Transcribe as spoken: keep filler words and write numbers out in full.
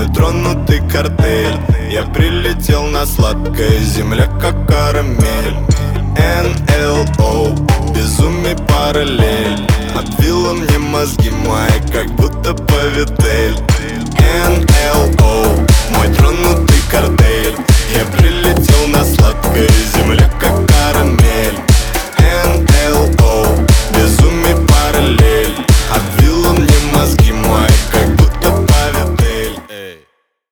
мой тронутый картель. Я прилетел на сладкое, земля как карамель. эн эл о, безумие параллель. Отбила мне мозги мои, как будто повитель.